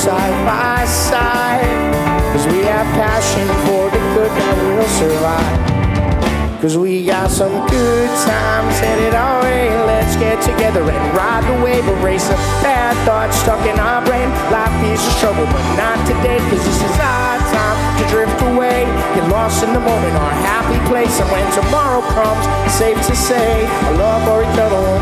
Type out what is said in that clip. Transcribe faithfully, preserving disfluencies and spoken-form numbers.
side by side. Cause we have passion for the good that will survive. Cause we got some good times headed our way. Let's get together and ride the wave. Erase the bad thoughts stuck in our brain. Life is a struggle, but not today. Cause this is our time to drift away. Get lost in the moment, our happy place. And when tomorrow comes, it's safe to say our love for each other won't